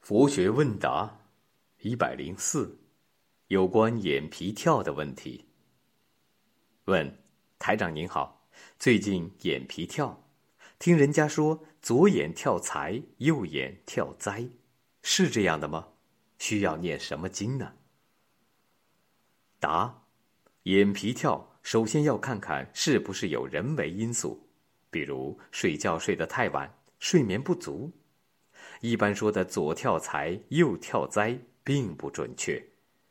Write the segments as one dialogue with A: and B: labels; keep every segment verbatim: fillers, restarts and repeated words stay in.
A: 佛学问答一百零四，有关眼皮跳的问题。问：台长您好，最近眼皮跳，听人家说左眼跳财，右眼跳灾，是这样的吗？需要念什么经呢？答：眼皮跳，首先要看看是不是有人为因素，比如睡觉睡得太晚，睡眠不足。一般说的左跳财，右跳灾并不准确。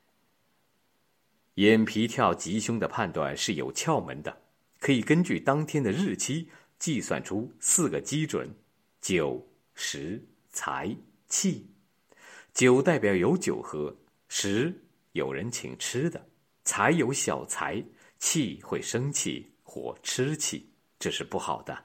A: 眼皮跳吉凶的判断是有窍门的，可以根据当天的日期计算出四个基准：酒、食、财、气。酒代表有酒喝，食有人请吃的，财有小财，气会生气或吃气，这是不好的。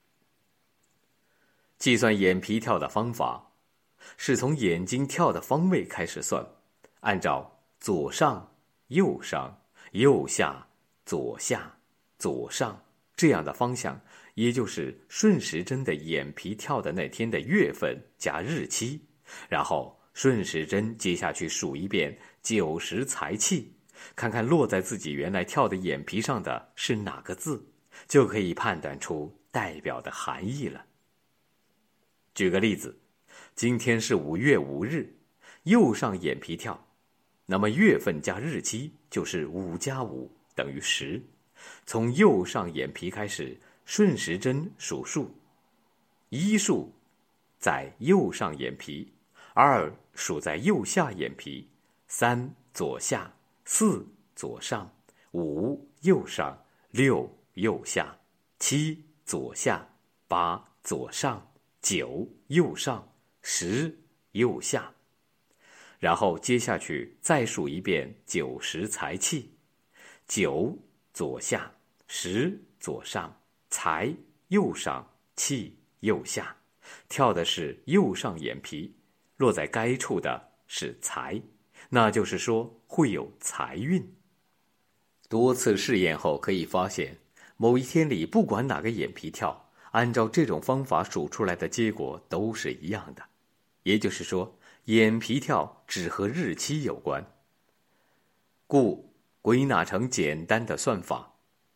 A: 计算眼皮跳的方法是从眼睛跳的方位开始算，按照左上、右上、右下、左下、左上这样的方向，也就是顺时针的眼皮跳的那天的月份加日期，然后顺时针接下去数一遍九十财气，看看落在自己原来跳的眼皮上的是哪个字，就可以判断出代表的含义了。举个例子，今天是五月五日，右上眼皮跳，那么月份加日期就是五加五等于十。从右上眼皮开始，顺时针数数，一数在右上眼皮，二数在右下眼皮，三左下，四左上，五右上，六右下，七左下，八左上，九右上，十右下。然后接下去再数一遍九十财气，九左下，十左上，财右上，气右下。跳的是右上眼皮，落在该处的是财，那就是说会有财运。多次试验后可以发现，某一天里不管哪个眼皮跳，按照这种方法数出来的结果都是一样的，也就是说眼皮跳只和日期有关。故归纳成简单的算法：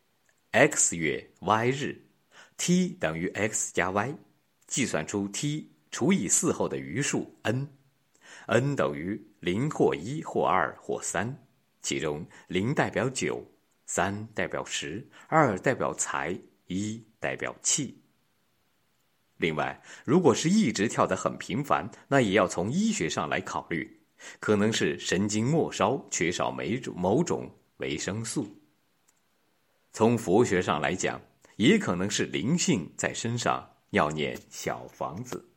A: X 月 Y 日 T 等于 X 加 Y， 计算出 T 除以四后的余数 N， N 等于零或一或二或三，其中零代表九，三代表十，二代表财，一代表气。另外，如果是一直跳得很频繁，那也要从医学上来考虑，可能是神经末梢缺少某种维生素。从佛学上来讲，也可能是灵性在身上，要念小房子。